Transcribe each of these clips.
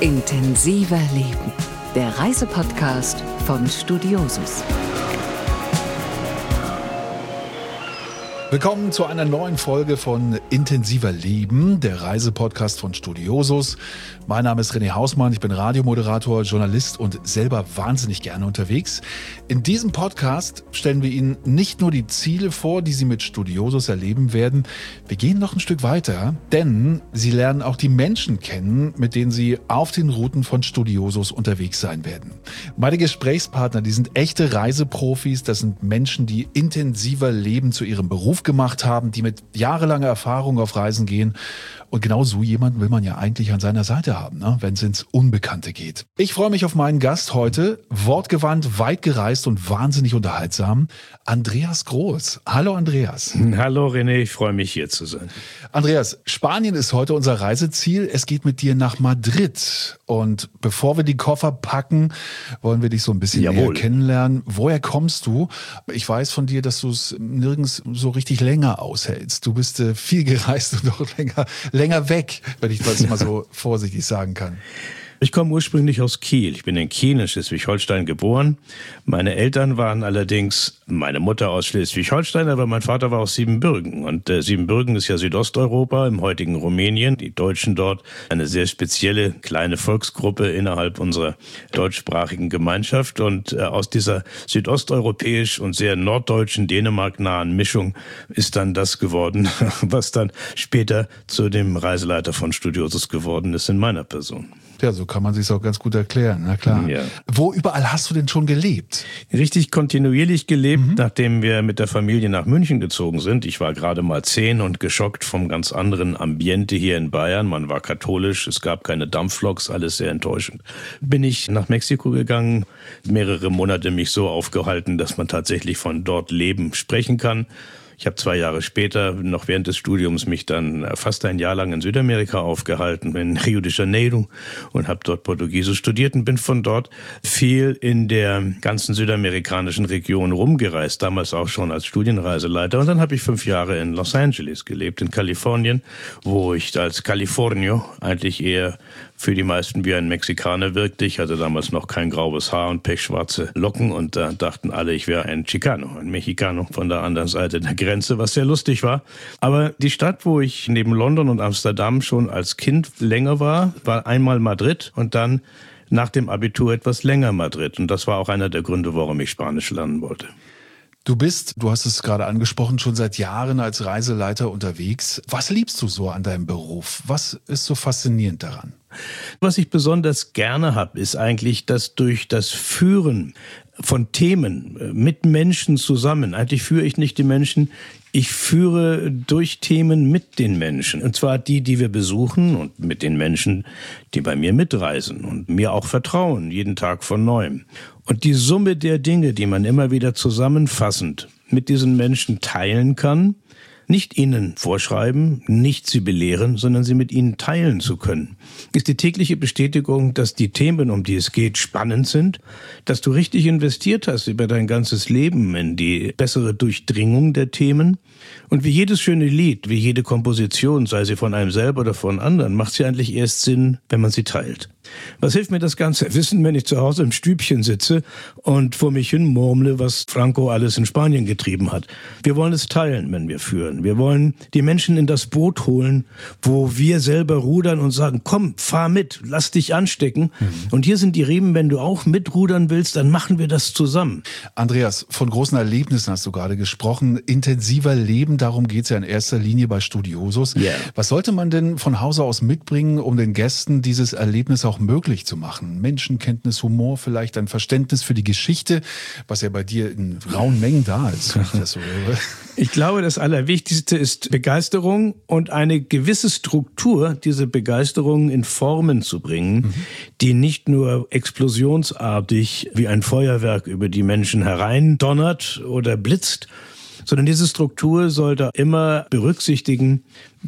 Intensiver Leben, der Reisepodcast von Studiosus. Willkommen zu einer neuen Folge von Intensiver Leben, der Reisepodcast von Studiosus. Mein Name ist René Hausmann, ich bin Radiomoderator, Journalist und selber wahnsinnig gerne unterwegs. In diesem Podcast stellen wir Ihnen nicht nur die Ziele vor, die Sie mit Studiosus erleben werden, wir gehen noch ein Stück weiter, denn Sie lernen auch die Menschen kennen, mit denen Sie auf den Routen von Studiosus unterwegs sein werden. Meine Gesprächspartner, die sind echte Reiseprofis, das sind Menschen, die intensiver Leben zu ihrem Beruf gemacht haben, die mit jahrelanger Erfahrung auf Reisen gehen. Und genau so jemanden will man ja eigentlich an seiner Seite haben, ne? Wenn es ins Unbekannte geht. Ich freue mich auf meinen Gast heute, wortgewandt, weit gereist und wahnsinnig unterhaltsam, Andreas Groß. Hallo Andreas. Hallo René, ich freue mich hier zu sein. Andreas, Spanien ist heute unser Reiseziel. Es geht mit dir nach Madrid. Und bevor wir die Koffer packen, wollen wir dich so ein bisschen näher kennenlernen. Woher kommst du? Ich weiß von dir, dass du es nirgends so richtig länger aushältst. Du bist viel gereist und auch länger weg, wenn ich das mal so vorsichtig sagen kann. Ich komme ursprünglich aus Kiel. Ich bin in Kiel in Schleswig-Holstein geboren. Meine Eltern waren allerdings, meine Mutter aus Schleswig-Holstein, aber mein Vater war aus Siebenbürgen. Und Siebenbürgen ist ja Südosteuropa, im heutigen Rumänien. Die Deutschen dort, eine sehr spezielle kleine Volksgruppe innerhalb unserer deutschsprachigen Gemeinschaft. Und aus dieser südosteuropäisch und sehr norddeutschen, dänemarknahen Mischung ist dann das geworden, was dann später zu dem Reiseleiter von Studiosus geworden ist in meiner Person. Ja, so kann man sich auch ganz gut erklären, na klar. Ja. Wo überall hast du denn schon gelebt? Richtig kontinuierlich gelebt, nachdem wir mit der Familie nach München gezogen sind. Ich war gerade mal 10 und geschockt vom ganz anderen Ambiente hier in Bayern. Man war katholisch, es gab keine Dampfloks, alles sehr enttäuschend. Bin ich nach Mexiko gegangen, mehrere Monate mich so aufgehalten, dass man tatsächlich von dort Leben sprechen kann. Ich habe 2 Jahre später, noch während des Studiums, mich dann fast ein Jahr lang in Südamerika aufgehalten, in Rio de Janeiro, und habe dort Portugiesisch studiert und bin von dort viel in der ganzen südamerikanischen Region rumgereist, damals auch schon als Studienreiseleiter. Und dann habe ich 5 Jahre in Los Angeles gelebt, in Kalifornien, wo ich als Californio eigentlich eher für die meisten wie ein Mexikaner wirkte. Ich hatte damals noch kein graues Haar und pechschwarze Locken und da dachten alle, ich wäre ein Chicano, ein Mexicano von der anderen Seite der Grenze, was sehr lustig war. Aber die Stadt, wo ich neben London und Amsterdam schon als Kind länger war einmal Madrid und dann nach dem Abitur etwas länger Madrid. Und das war auch einer der Gründe, warum ich Spanisch lernen wollte. Du hast es gerade angesprochen, schon seit Jahren als Reiseleiter unterwegs. Was liebst du so an deinem Beruf? Was ist so faszinierend daran? Was ich besonders gerne habe, ist eigentlich, dass durch das Führen von Themen mit Menschen zusammen, eigentlich führe ich nicht die Menschen, ich führe durch Themen mit den Menschen. Und zwar die wir besuchen und mit den Menschen, die bei mir mitreisen und mir auch vertrauen, jeden Tag von Neuem. Und die Summe der Dinge, die man immer wieder zusammenfassend mit diesen Menschen teilen kann, nicht ihnen vorschreiben, nicht sie belehren, sondern sie mit ihnen teilen zu können, ist die tägliche Bestätigung, dass die Themen, um die es geht, spannend sind, dass du richtig investiert hast über dein ganzes Leben in die bessere Durchdringung der Themen. Und wie jedes schöne Lied, wie jede Komposition, sei sie von einem selber oder von anderen, macht sie eigentlich erst Sinn, wenn man sie teilt. Was hilft mir das ganze Wissen, wenn ich zu Hause im Stübchen sitze und vor mich hin murmle, was Franco alles in Spanien getrieben hat? Wir wollen es teilen, wenn wir führen. Wir wollen die Menschen in das Boot holen, wo wir selber rudern und sagen, komm, fahr mit, lass dich anstecken. Und hier sind die Riemen, wenn du auch mitrudern willst, dann machen wir das zusammen. Andreas, von großen Erlebnissen hast du gerade gesprochen. Intensiver Leben, darum geht's ja in erster Linie bei Studiosus. Yeah. Was sollte man denn von Hause aus mitbringen, um den Gästen dieses Erlebnis auch möglich zu machen? Menschenkenntnis, Humor, vielleicht ein Verständnis für die Geschichte, was ja bei dir in rauen Mengen da ist, wenn ich das so höre. Ich glaube, das Allerwichtigste ist Begeisterung und eine gewisse Struktur, diese Begeisterung in Formen zu bringen, die nicht nur explosionsartig wie ein Feuerwerk über die Menschen hereindonnert oder blitzt, sondern diese Struktur sollte immer berücksichtigen,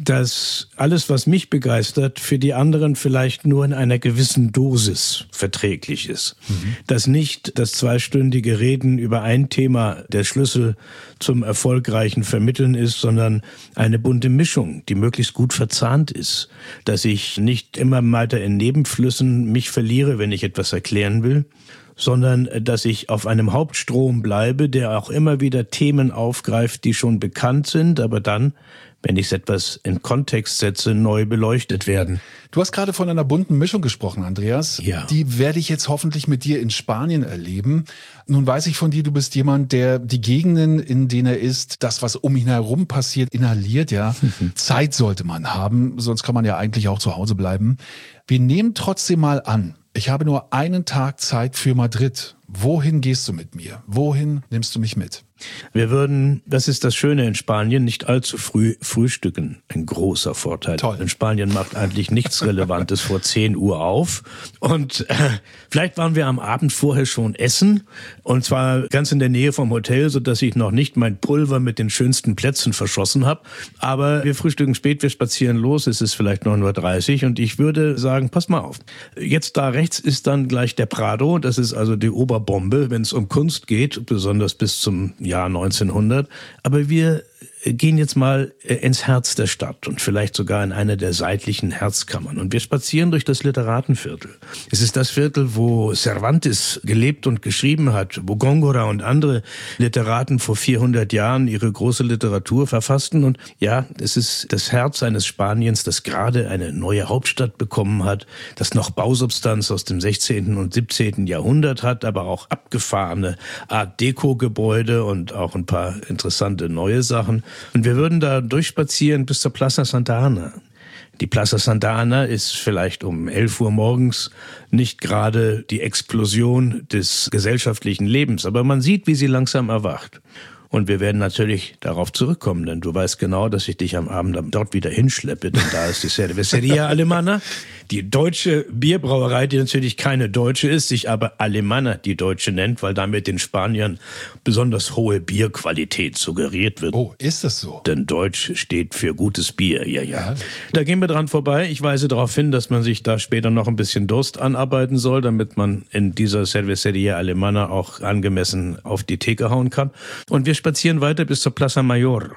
dass alles, was mich begeistert, für die anderen vielleicht nur in einer gewissen Dosis verträglich ist. Dass nicht das 2-stündige Reden über ein Thema der Schlüssel zum erfolgreichen Vermitteln ist, sondern eine bunte Mischung, die möglichst gut verzahnt ist. Dass ich nicht immer weiter in Nebenflüssen mich verliere, wenn ich etwas erklären will, sondern dass ich auf einem Hauptstrom bleibe, der auch immer wieder Themen aufgreift, die schon bekannt sind, aber dann, wenn ich es etwas in Kontext setze, neu beleuchtet werden. Du hast gerade von einer bunten Mischung gesprochen, Andreas. Ja. Die werde ich jetzt hoffentlich mit dir in Spanien erleben. Nun weiß ich von dir, du bist jemand, der die Gegenden, in denen er ist, das, was um ihn herum passiert, inhaliert, ja. Zeit sollte man haben, sonst kann man ja eigentlich auch zu Hause bleiben. Wir nehmen trotzdem mal an, ich habe nur einen Tag Zeit für Madrid. Wohin gehst du mit mir? Wohin nimmst du mich mit? Wir würden, das ist das Schöne in Spanien, nicht allzu früh frühstücken. Ein großer Vorteil. Toll. In Spanien macht eigentlich nichts Relevantes vor 10 Uhr auf. Und vielleicht waren wir am Abend vorher schon essen. Und zwar ganz in der Nähe vom Hotel, sodass ich noch nicht mein Pulver mit den schönsten Plätzen verschossen habe. Aber wir frühstücken spät, wir spazieren los. Es ist vielleicht 9:30 Uhr. Und ich würde sagen, pass mal auf. Jetzt da rechts ist dann gleich der Prado. Das ist also die Oberbombe, wenn es um Kunst geht, besonders bis zum Jahr 1900. Aber wir gehen jetzt mal ins Herz der Stadt und vielleicht sogar in eine der seitlichen Herzkammern. Und wir spazieren durch das Literatenviertel. Es ist das Viertel, wo Cervantes gelebt und geschrieben hat, wo Góngora und andere Literaten vor 400 Jahren ihre große Literatur verfassten. Und ja, es ist das Herz eines Spaniens, das gerade eine neue Hauptstadt bekommen hat, das noch Bausubstanz aus dem 16. und 17. Jahrhundert hat, aber auch abgefahrene Art-Deco-Gebäude und auch ein paar interessante neue Sachen. Und wir würden da durchspazieren bis zur Plaza Santa Ana. Die Plaza Santa Ana ist vielleicht um 11 Uhr morgens nicht gerade die Explosion des gesellschaftlichen Lebens, aber man sieht, wie sie langsam erwacht. Und wir werden natürlich darauf zurückkommen, denn du weißt genau, dass ich dich am Abend dort wieder hinschleppe, denn da ist die Cervecería Alemana, die deutsche Bierbrauerei, die natürlich keine deutsche ist, sich aber Alemana die deutsche nennt, weil damit den Spaniern besonders hohe Bierqualität suggeriert wird. Oh, ist das so? Denn Deutsch steht für gutes Bier, ja. Da gehen wir dran vorbei. Ich weise darauf hin, dass man sich da später noch ein bisschen Durst anarbeiten soll, damit man in dieser Cervecería Alemana auch angemessen auf die Theke hauen kann. Und wir spazieren weiter bis zur Plaza Mayor.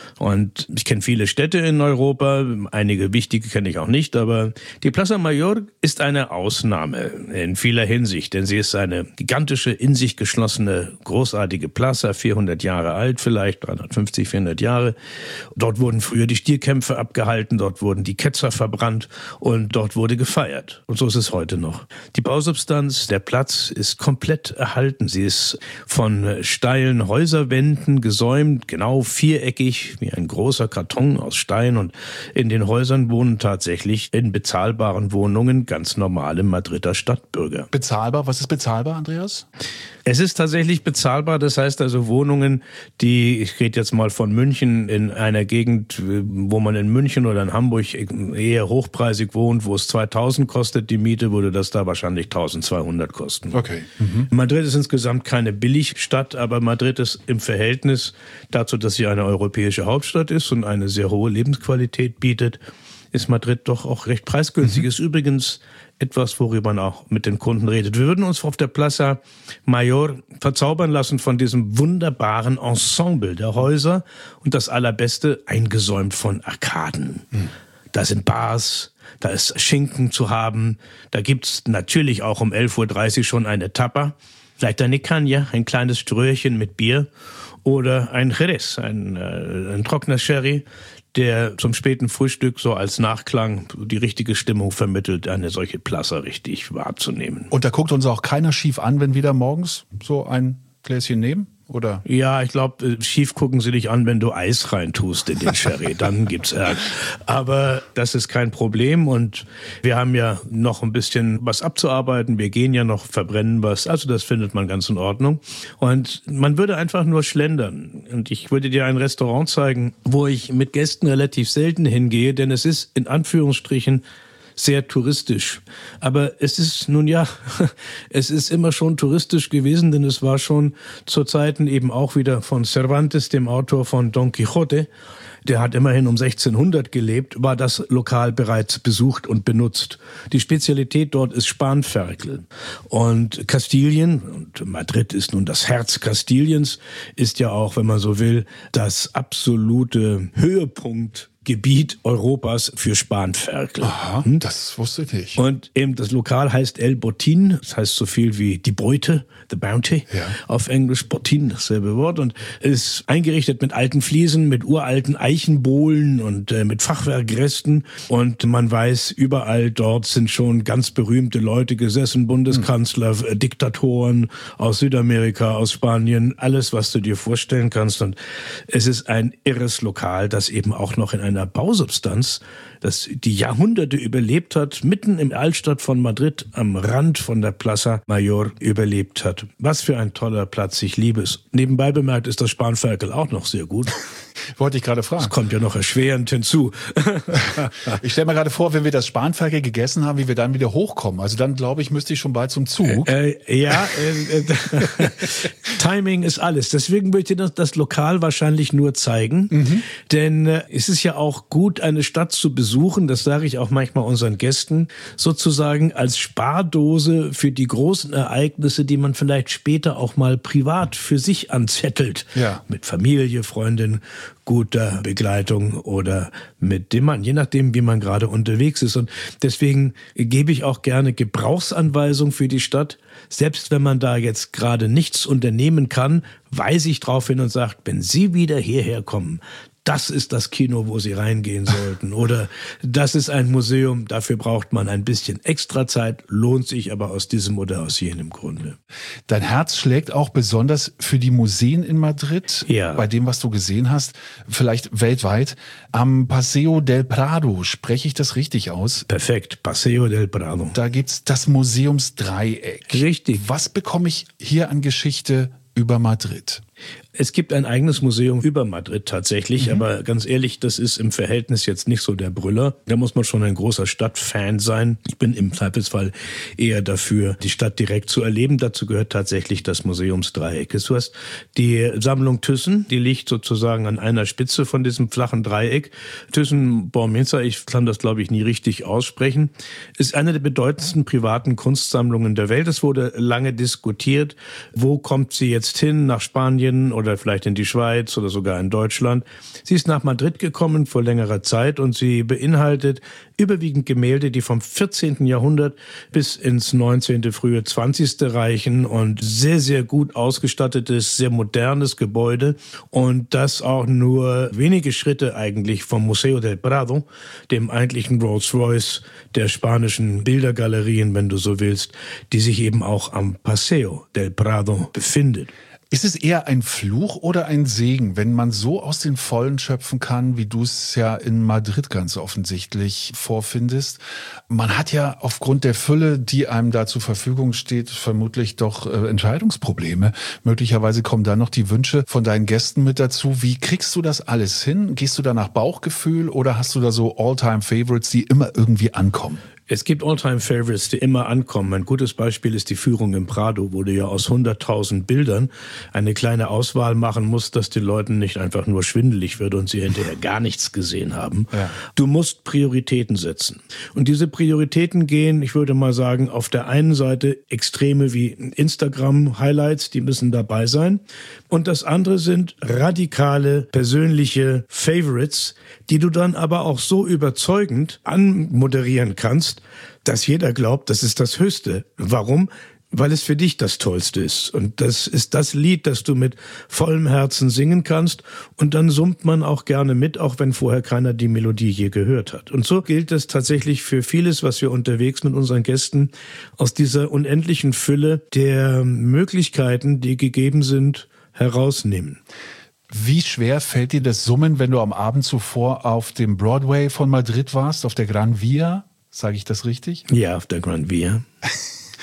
Und ich kenne viele Städte in Europa, einige wichtige kenne ich auch nicht, aber die Plaza Mayor ist eine Ausnahme in vieler Hinsicht, denn sie ist eine gigantische, in sich geschlossene, großartige Plaza, 400 Jahre alt vielleicht, 350, 400 Jahre. Dort wurden früher die Stierkämpfe abgehalten, dort wurden die Ketzer verbrannt und dort wurde gefeiert. Und so ist es heute noch. Die Bausubstanz, der Platz ist komplett erhalten. Sie ist von steilen Häuserwänden gesäumt, genau viereckig, wie ein großer Karton aus Stein, und in den Häusern wohnen tatsächlich in bezahlbaren Wohnungen ganz normale Madrider Stadtbürger. Bezahlbar? Was ist bezahlbar, Andreas? Es ist tatsächlich bezahlbar, das heißt also Wohnungen, ich rede jetzt mal von München, in einer Gegend, wo man in München oder in Hamburg eher hochpreisig wohnt, wo es 2.000 kostet die Miete, würde das da wahrscheinlich 1.200 kosten. Okay. Madrid ist insgesamt keine Billigstadt, aber Madrid ist im Verhältnis dazu, dass sie eine europäische Hauptstadt ist und eine sehr hohe Lebensqualität bietet, ist Madrid doch auch recht preisgünstig. Ist übrigens etwas, worüber man auch mit den Kunden redet. Wir würden uns auf der Plaza Mayor verzaubern lassen von diesem wunderbaren Ensemble der Häuser und das Allerbeste, eingesäumt von Arkaden. Da sind Bars, da ist Schinken zu haben, da gibt's natürlich auch um 11:30 Uhr schon eine Tapa, vielleicht eine Caña, ein kleines Ströhrchen mit Bier oder ein Jerez, ein trockener Sherry, der zum späten Frühstück so als Nachklang die richtige Stimmung vermittelt, eine solche Plaza richtig wahrzunehmen. Und da guckt uns auch keiner schief an, wenn wir da morgens so ein Gläschen nehmen? Oder? Ja, ich glaube, schief gucken sie dich an, wenn du Eis reintust in den Sherry. Dann gibt's Ärger. Aber das ist kein Problem und wir haben ja noch ein bisschen was abzuarbeiten. Wir gehen ja noch, verbrennen was. Also das findet man ganz in Ordnung. Und man würde einfach nur schlendern. Und ich würde dir ein Restaurant zeigen, wo ich mit Gästen relativ selten hingehe, denn es ist in Anführungsstrichen sehr touristisch. Aber es ist nun ja, es ist immer schon touristisch gewesen, denn es war schon zu Zeiten eben auch wieder von Cervantes, dem Autor von Don Quixote. Der hat immerhin um 1600 gelebt, war das Lokal bereits besucht und benutzt. Die Spezialität dort ist Spanferkel. Und Kastilien, und Madrid ist nun das Herz Kastiliens, ist ja auch, wenn man so will, das absolute Höhepunktgebiet Europas für Spanferkel. Aha, das wusste ich nicht. Und eben das Lokal heißt El Botín, das heißt so viel wie die Beute, the bounty, ja. Auf Englisch Botín, dasselbe Wort, und ist eingerichtet mit alten Fliesen, mit uralten Eichenbohlen und mit Fachwerkresten, und man weiß, überall dort sind schon ganz berühmte Leute gesessen, Bundeskanzler, Diktatoren aus Südamerika, aus Spanien, alles, was du dir vorstellen kannst, und es ist ein irres Lokal, das eben auch noch in einer Bausubstanz, das die Jahrhunderte überlebt hat, mitten im Altstadt von Madrid, am Rand von der Plaza Mayor überlebt hat. Was für ein toller Platz, ich liebe es. Nebenbei bemerkt ist das Spanferkel auch noch sehr gut. Wollte ich gerade fragen. Das kommt ja noch erschwerend hinzu. Ich stelle mir gerade vor, wenn wir das Spanferkel gegessen haben, wie wir dann wieder hochkommen. Also dann, glaube ich, müsste ich schon bald zum Zug. Timing ist alles. Deswegen möchte ich das Lokal wahrscheinlich nur zeigen. Denn es ist ja auch gut, eine Stadt zu besuchen, das sage ich auch manchmal unseren Gästen, sozusagen als Spardose für die großen Ereignisse, die man vielleicht später auch mal privat für sich anzettelt. Ja. Mit Familie, Freundin, guter Begleitung oder mit dem Mann, je nachdem, wie man gerade unterwegs ist. Und deswegen gebe ich auch gerne Gebrauchsanweisungen für die Stadt. Selbst wenn man da jetzt gerade nichts unternehmen kann, weise ich drauf hin und sage, wenn Sie wieder hierher kommen, das ist das Kino, wo Sie reingehen sollten. Oder das ist ein Museum, dafür braucht man ein bisschen extra Zeit, lohnt sich aber aus diesem oder aus jenem Grunde. Dein Herz schlägt auch besonders für die Museen in Madrid, ja. Bei dem, was du gesehen hast, vielleicht weltweit. Am Paseo del Prado, spreche ich das richtig aus? Perfekt, Paseo del Prado. Da gibt's das Museumsdreieck. Richtig. Was bekomme ich hier an Geschichte über Madrid? Es gibt ein eigenes Museum über Madrid tatsächlich, aber ganz ehrlich, das ist im Verhältnis jetzt nicht so der Brüller. Da muss man schon ein großer Stadtfan sein. Ich bin im Zweifelsfall eher dafür, die Stadt direkt zu erleben. Dazu gehört tatsächlich das Museumsdreieck. Du hast die Sammlung Thyssen, die liegt sozusagen an einer Spitze von diesem flachen Dreieck. Thyssen-Bornemisza, ich kann das glaube ich nie richtig aussprechen, ist eine der bedeutendsten privaten Kunstsammlungen der Welt. Es wurde lange diskutiert, wo kommt sie jetzt hin, nach Spanien oder vielleicht in die Schweiz oder sogar in Deutschland. Sie ist nach Madrid gekommen vor längerer Zeit und sie beinhaltet überwiegend Gemälde, die vom 14. Jahrhundert bis ins 19., frühe 20. reichen und sehr, sehr gut ausgestattetes, sehr modernes Gebäude und das auch nur wenige Schritte eigentlich vom Museo del Prado, dem eigentlichen Rolls-Royce der spanischen Bildergalerien, wenn du so willst, die sich eben auch am Paseo del Prado befindet. Ist es eher ein Fluch oder ein Segen, wenn man so aus den Vollen schöpfen kann, wie du es ja in Madrid ganz offensichtlich vorfindest? Man hat ja aufgrund der Fülle, die einem da zur Verfügung steht, vermutlich doch Entscheidungsprobleme. Möglicherweise kommen da noch die Wünsche von deinen Gästen mit dazu. Wie kriegst du das alles hin? Gehst du da nach Bauchgefühl oder hast du da so All-Time-Favorites, die immer irgendwie ankommen? Es gibt All-Time-Favorites, die immer ankommen. Ein gutes Beispiel ist die Führung im Prado, wo du ja aus 100.000 Bildern eine kleine Auswahl machen musst, dass den Leuten nicht einfach nur schwindelig wird und sie hinterher gar nichts gesehen haben. Ja. Du musst Prioritäten setzen. Und diese Prioritäten gehen, ich würde mal sagen, auf der einen Seite Extreme wie Instagram-Highlights, die müssen dabei sein. Und das andere sind radikale, persönliche Favorites, die du dann aber auch so überzeugend anmoderieren kannst, dass jeder glaubt, das ist das Höchste. Warum? Weil es für dich das Tollste ist. Und das ist das Lied, das du mit vollem Herzen singen kannst. Und dann summt man auch gerne mit, auch wenn vorher keiner die Melodie je gehört hat. Und so gilt es tatsächlich für vieles, was wir unterwegs mit unseren Gästen aus dieser unendlichen Fülle der Möglichkeiten, die gegeben sind, herausnehmen. Wie schwer fällt dir das Summen, wenn du am Abend zuvor auf dem Broadway von Madrid warst, auf der Gran Via? Sage ich das richtig? Ja, auf der Gran Via.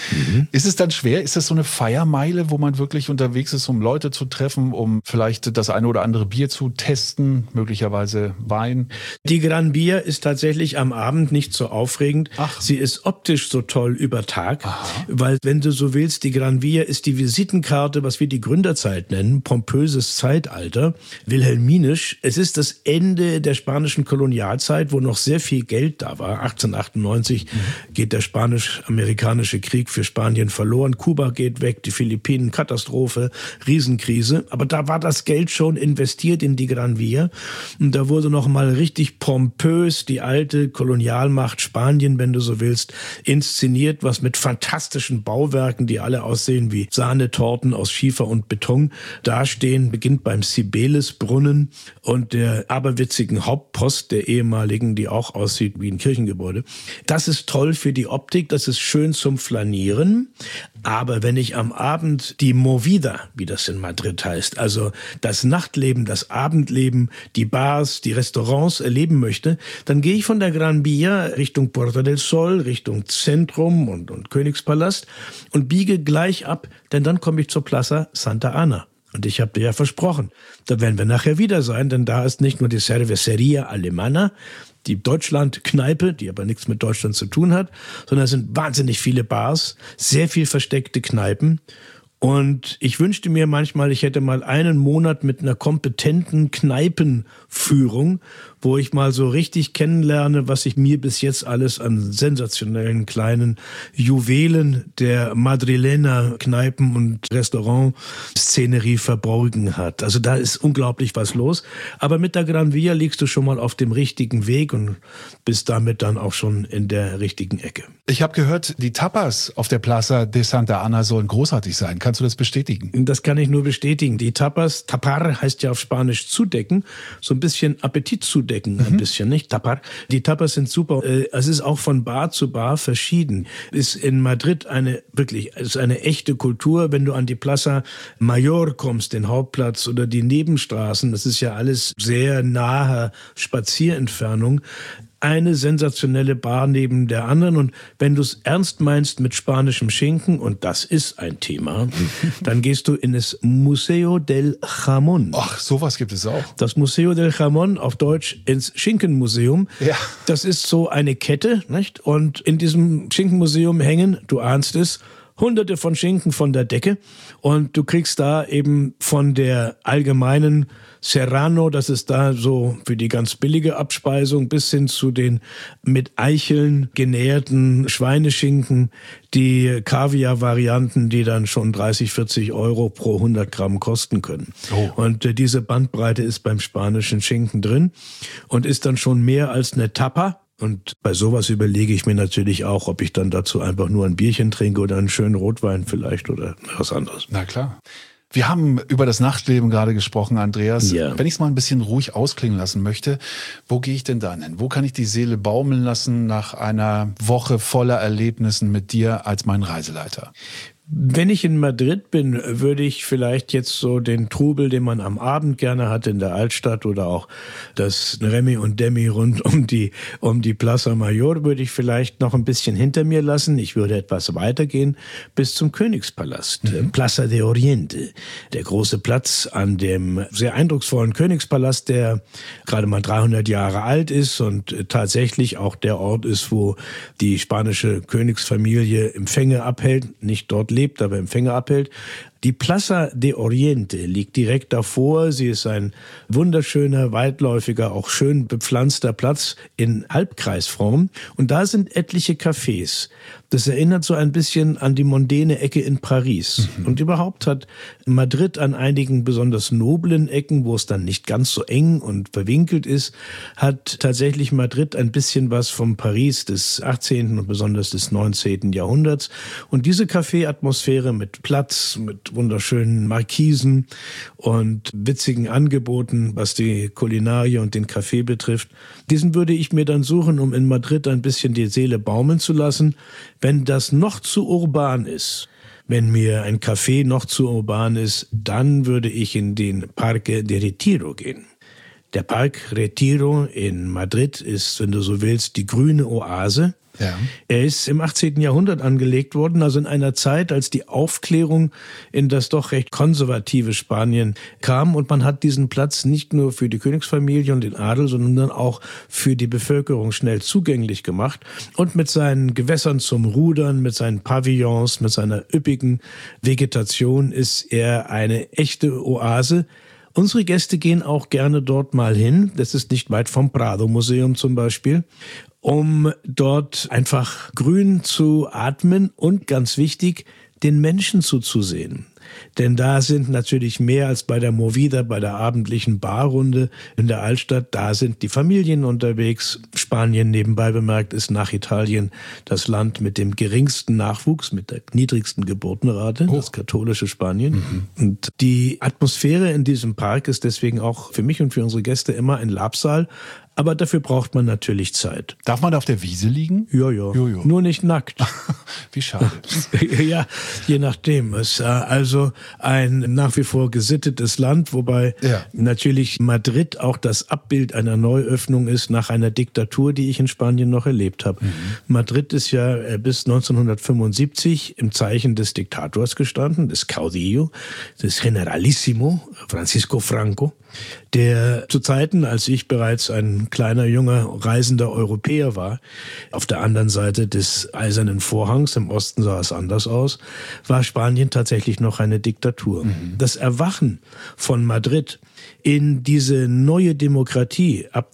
Ist es dann schwer? Ist das so eine Feiermeile, wo man wirklich unterwegs ist, um Leute zu treffen, um vielleicht das eine oder andere Bier zu testen, möglicherweise Wein? Die Gran Via ist tatsächlich am Abend nicht so aufregend. Ach. Sie ist optisch so toll über Tag, weil, wenn du so willst, die Gran Via ist die Visitenkarte, was wir die Gründerzeit nennen, pompöses Zeitalter, wilhelminisch. Es ist das Ende der spanischen Kolonialzeit, wo noch sehr viel Geld da war. 1898 geht der spanisch-amerikanische Krieg für Spanien verloren, Kuba geht weg, die Philippinen, Katastrophe, Riesenkrise. Aber da war das Geld schon investiert in die Gran Via und da wurde noch mal richtig pompös die alte Kolonialmacht Spanien, wenn du so willst, inszeniert, was mit fantastischen Bauwerken, die alle aussehen wie Sahnetorten aus Schiefer und Beton, dastehen, beginnt beim Cibeles-Brunnen und der aberwitzigen Hauptpost der ehemaligen, die auch aussieht wie ein Kirchengebäude. Das ist toll für die Optik, das ist schön zum Flanieren. Aber wenn ich am Abend die Movida, wie das in Madrid heißt, also das Nachtleben, das Abendleben, die Bars, die Restaurants erleben möchte, dann gehe ich von der Gran Via Richtung Puerta del Sol, Richtung Zentrum und Königspalast und biege gleich ab, denn dann komme ich zur Plaza Santa Ana. Und ich habe dir ja versprochen, da werden wir nachher wieder sein, denn da ist nicht nur die Cerveceria Alemana, die Deutschland-Kneipe, die aber nichts mit Deutschland zu tun hat, sondern es sind wahnsinnig viele Bars, sehr viel versteckte Kneipen. Und ich wünschte mir manchmal, ich hätte mal einen Monat mit einer kompetenten Kneipenführung, wo ich mal so richtig kennenlerne, was sich mir bis jetzt alles an sensationellen kleinen Juwelen der Madrilener Kneipen- und Restaurantszenerie verborgen hat. Also da ist unglaublich was los. Aber mit der Gran Via liegst du schon mal auf dem richtigen Weg und bist damit dann auch schon in der richtigen Ecke. Ich habe gehört, die Tapas auf der Plaza de Santa Ana sollen großartig sein. Kannst du das bestätigen? Das kann ich nur bestätigen. Die Tapas, tapar heißt ja auf Spanisch zudecken, so ein bisschen Appetit zudecken, ein bisschen, nicht? Tapar. Die Tapas sind super. Es ist auch von Bar zu Bar verschieden. Ist in Madrid ist eine echte Kultur, wenn du an die Plaza Mayor kommst, den Hauptplatz oder die Nebenstraßen. Das ist ja alles sehr nahe Spazierentfernung. Eine sensationelle Bar neben der anderen. Und wenn du es ernst meinst mit spanischem Schinken, und das ist ein Thema, dann gehst du in das Museo del Jamón. Ach, sowas gibt es auch. Das Museo del Jamón, auf Deutsch ins Schinkenmuseum. Ja. Das ist so eine Kette, nicht? Und in diesem Schinkenmuseum hängen, du ahnst es, Hunderte von Schinken von der Decke. Und du kriegst da eben von der allgemeinen Serrano, das ist da so für die ganz billige Abspeisung, bis hin zu den mit Eicheln genährten Schweineschinken, die Kaviar-Varianten, die dann schon 30, 40 Euro pro 100 Gramm kosten können. Oh. Und diese Bandbreite ist beim spanischen Schinken drin und ist dann schon mehr als eine Tapa. Und bei sowas überlege ich mir natürlich auch, ob ich dann dazu einfach nur ein Bierchen trinke oder einen schönen Rotwein vielleicht oder was anderes. Na klar. Wir haben über das Nachtleben gerade gesprochen, Andreas. Ja. Wenn ich es mal ein bisschen ruhig ausklingen lassen möchte, wo gehe ich denn da hin? Wo kann ich die Seele baumeln lassen nach einer Woche voller Erlebnissen mit dir als mein Reiseleiter? Wenn ich in Madrid bin, würde ich vielleicht jetzt so den Trubel, den man am Abend gerne hat in der Altstadt oder auch das Remi und Demi rund um die Plaza Mayor, würde ich vielleicht noch ein bisschen hinter mir lassen. Ich würde etwas weitergehen bis zum Königspalast, Plaza de Oriente, der große Platz an dem sehr eindrucksvollen Königspalast, der gerade mal 300 Jahre alt ist und tatsächlich auch der Ort ist, wo die spanische Königsfamilie Empfänge abhält, nicht dort lebt, aber Empfänger abhält. Die Plaza de Oriente liegt direkt davor. Sie ist ein wunderschöner, weitläufiger, auch schön bepflanzter Platz in Halbkreisform. Und da sind etliche Cafés. Das erinnert so ein bisschen an die mondäne Ecke in Paris. Und überhaupt hat Madrid an einigen besonders noblen Ecken, wo es dann nicht ganz so eng und verwinkelt ist, hat tatsächlich Madrid ein bisschen was vom Paris des 18. und besonders des 19. Jahrhunderts. Und diese Café-Atmosphäre mit Platz, mit wunderschönen Markisen und witzigen Angeboten, was die Kulinarie und den Kaffee betrifft. Diesen würde ich mir dann suchen, um in Madrid ein bisschen die Seele baumeln zu lassen. Wenn das noch zu urban ist, wenn mir ein Café noch zu urban ist, dann würde ich in den Parque de Retiro gehen. Der Parque Retiro in Madrid ist, wenn du so willst, die grüne Oase. Ja. Er ist im 18. Jahrhundert angelegt worden, also in einer Zeit, als die Aufklärung in das doch recht konservative Spanien kam. Und man hat diesen Platz nicht nur für die Königsfamilie und den Adel, sondern auch für die Bevölkerung schnell zugänglich gemacht. Und mit seinen Gewässern zum Rudern, mit seinen Pavillons, mit seiner üppigen Vegetation ist er eine echte Oase. Unsere Gäste gehen auch gerne dort mal hin. Das ist nicht weit vom Prado-Museum zum Beispiel, um dort einfach grün zu atmen und ganz wichtig, den Menschen zuzusehen. Denn da sind natürlich mehr als bei der Movida, bei der abendlichen Barrunde in der Altstadt. Da sind die Familien unterwegs. Spanien, nebenbei bemerkt, ist nach Italien das Land mit dem geringsten Nachwuchs, mit der niedrigsten Geburtenrate, das katholische Spanien. Und die Atmosphäre in diesem Park ist deswegen auch für mich und für unsere Gäste immer ein Labsal. Aber dafür braucht man natürlich Zeit. Darf man da auf der Wiese liegen? Ja. Nur nicht nackt. Wie schade. Ja, je nachdem. Es ist also ein nach wie vor gesittetes Land, wobei natürlich Madrid auch das Abbild einer Neuöffnung ist nach einer Diktatur, die ich in Spanien noch erlebt habe. Madrid ist ja bis 1975 im Zeichen des Diktators gestanden, des Caudillo, des Generalissimo, Francisco Franco, der zu Zeiten, als ich bereits ein kleiner, junger, reisender Europäer war, auf der anderen Seite des Eisernen Vorhangs, im Osten sah es anders aus, war Spanien tatsächlich noch eine Diktatur. Das Erwachen von Madrid in diese neue Demokratie ab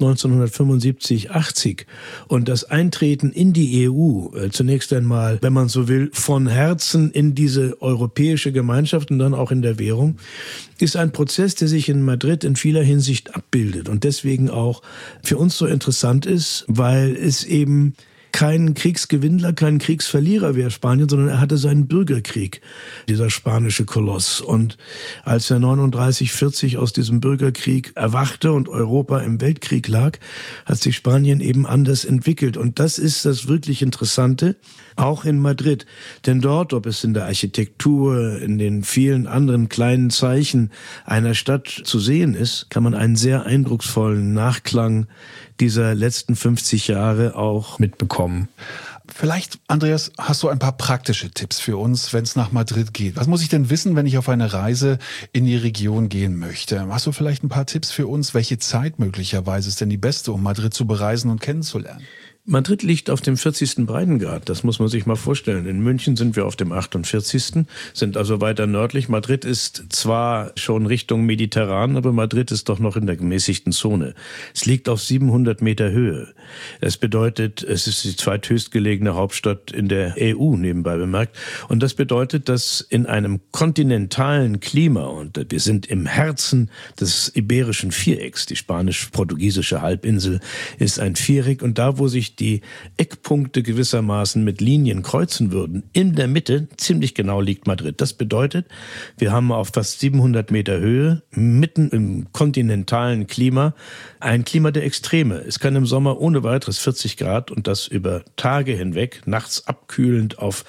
1975, 80 und das Eintreten in die EU, zunächst einmal, wenn man so will, von Herzen in diese europäische Gemeinschaft und dann auch in der Währung, ist ein Prozess, der sich in Madrid in vieler Hinsicht abbildet und deswegen auch für uns so interessant ist, weil es eben kein Kriegsgewinnler, kein Kriegsverlierer wäre Spanien, sondern er hatte seinen Bürgerkrieg, dieser spanische Koloss. Und als er 39, 40 aus diesem Bürgerkrieg erwachte und Europa im Weltkrieg lag, hat sich Spanien eben anders entwickelt. Und das ist das wirklich Interessante, auch in Madrid. Denn dort, ob es in der Architektur, in den vielen anderen kleinen Zeichen einer Stadt zu sehen ist, kann man einen sehr eindrucksvollen Nachklang dieser letzten 50 Jahre auch mitbekommen. Vielleicht, Andreas, hast du ein paar praktische Tipps für uns, wenn es nach Madrid geht? Was muss ich denn wissen, wenn ich auf eine Reise in die Region gehen möchte? Hast du vielleicht ein paar Tipps für uns? Welche Zeit möglicherweise ist denn die beste, um Madrid zu bereisen und kennenzulernen? Madrid liegt auf dem 40. Breitengrad, das muss man sich mal vorstellen. In München sind wir auf dem 48., sind also weiter nördlich. Madrid ist zwar schon Richtung Mediterran, aber Madrid ist doch noch in der gemäßigten Zone. Es liegt auf 700 Meter Höhe. Das bedeutet, es ist die zweithöchstgelegene Hauptstadt in der EU, nebenbei bemerkt. Und das bedeutet, dass in einem kontinentalen Klima, und wir sind im Herzen des Iberischen Vierecks, die spanisch-portugiesische Halbinsel ist ein Viereck, und da, wo sich die Eckpunkte gewissermaßen mit Linien kreuzen würden, in der Mitte ziemlich genau liegt Madrid. Das bedeutet, wir haben auf fast 700 Meter Höhe, mitten im kontinentalen Klima, ein Klima der Extreme. Es kann im Sommer ohne weiteres 40 Grad und das über Tage hinweg, nachts abkühlend auf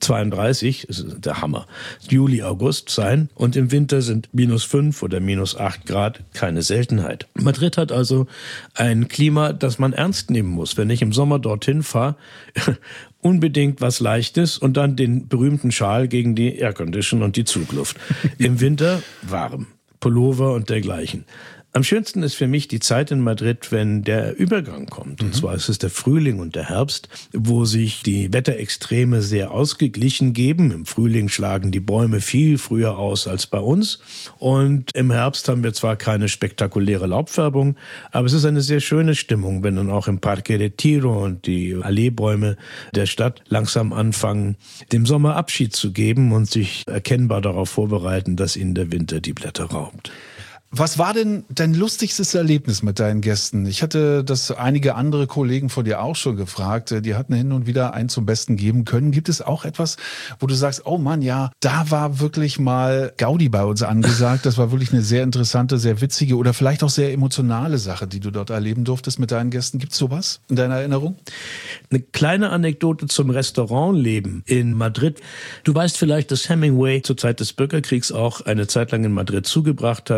32, das ist der Hammer, Juli, August sein, und im Winter sind -5 oder -8 Grad keine Seltenheit. Madrid hat also ein Klima, das man ernst nehmen muss. Wenn ich im Sommer dorthin fahre, unbedingt was Leichtes und dann den berühmten Schal gegen die Aircondition und die Zugluft. Im Winter warm, Pullover und dergleichen. Am schönsten ist für mich die Zeit in Madrid, wenn der Übergang kommt. Und zwar ist es der Frühling und der Herbst, wo sich die Wetterextreme sehr ausgeglichen geben. Im Frühling schlagen die Bäume viel früher aus als bei uns. Und im Herbst haben wir zwar keine spektakuläre Laubfärbung, aber es ist eine sehr schöne Stimmung, wenn dann auch im Parque Retiro und die Alleebäume der Stadt langsam anfangen, dem Sommer Abschied zu geben und sich erkennbar darauf vorbereiten, dass ihnen der Winter die Blätter raubt. Was war denn dein lustigstes Erlebnis mit deinen Gästen? Ich hatte das einige andere Kollegen von dir auch schon gefragt. Die hatten hin und wieder einen zum Besten geben können. Gibt es auch etwas, wo du sagst, oh Mann, ja, da war wirklich mal Gaudi bei uns angesagt. Das war wirklich eine sehr interessante, sehr witzige oder vielleicht auch sehr emotionale Sache, die du dort erleben durftest mit deinen Gästen. Gibt es sowas in deiner Erinnerung? Eine kleine Anekdote zum Restaurantleben in Madrid. Du weißt vielleicht, dass Hemingway zur Zeit des Bürgerkriegs auch eine Zeit lang in Madrid zugebracht hat. Das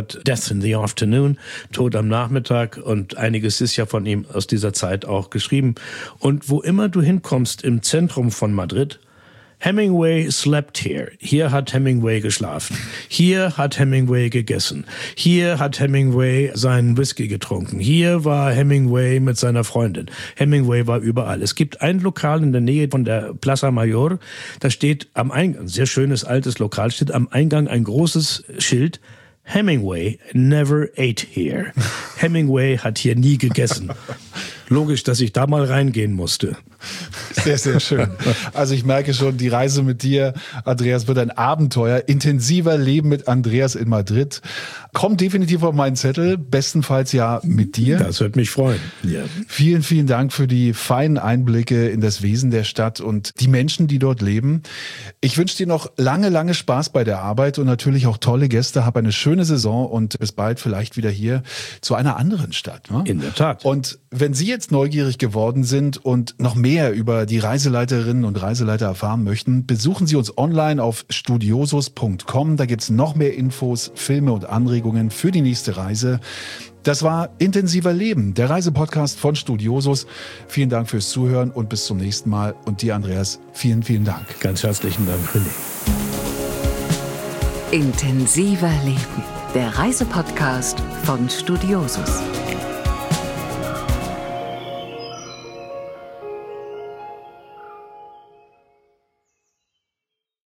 Death in the Afternoon, Tod am Nachmittag, und einiges ist ja von ihm aus dieser Zeit auch geschrieben. Und wo immer du hinkommst im Zentrum von Madrid, Hemingway slept here. Hier hat Hemingway geschlafen. Hier hat Hemingway gegessen. Hier hat Hemingway seinen Whisky getrunken. Hier war Hemingway mit seiner Freundin. Hemingway war überall. Es gibt ein Lokal in der Nähe von der Plaza Mayor. Da steht am Eingang, ein sehr schönes altes Lokal, steht am Eingang ein großes Schild: Hemingway never ate here. Hemingway hat hier nie gegessen. Logisch, dass ich da mal reingehen musste. Sehr, sehr schön. Also ich merke schon, die Reise mit dir, Andreas, wird ein Abenteuer. Intensiver Leben mit Andreas in Madrid. Kommt definitiv auf meinen Zettel. Bestenfalls ja mit dir. Das würde mich freuen. Ja. Vielen, vielen Dank für die feinen Einblicke in das Wesen der Stadt und die Menschen, die dort leben. Ich wünsche dir noch lange, lange Spaß bei der Arbeit und natürlich auch tolle Gäste. Hab eine schöne Saison und bis bald vielleicht wieder hier zu einer anderen Stadt. Ne? In der Tat. Und wenn Sie jetzt neugierig geworden sind und noch mehr über die Reiseleiterinnen und Reiseleiter erfahren möchten, besuchen Sie uns online auf studiosus.com. Da gibt's noch mehr Infos, Filme und Anregungen für die nächste Reise. Das war Intensiver Leben, der Reisepodcast von Studiosus. Vielen Dank fürs Zuhören und bis zum nächsten Mal. Und dir, Andreas, vielen, vielen Dank. Ganz herzlichen Dank, René. Intensiver Leben, der Reisepodcast von Studiosus.